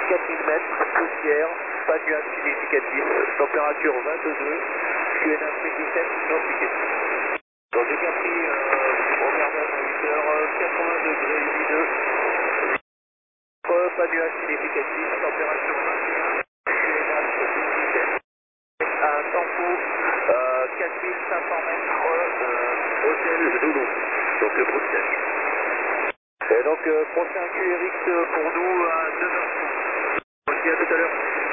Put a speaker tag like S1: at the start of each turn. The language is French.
S1: 4000 mètres, poussière, pas de nuage significatif, température 22, QNH 17, non piqué. Donc j'ai bien pris au Verdun à 8h, 80 degrés lumineux, pas de nuage significatif, température 21, QNH 17, à Tempo, 4500 mètres, hôtel Loulou, donc Bruxelles. Et donc prochain QRX pour nous à 9h30. Merci, à tout à l'heure.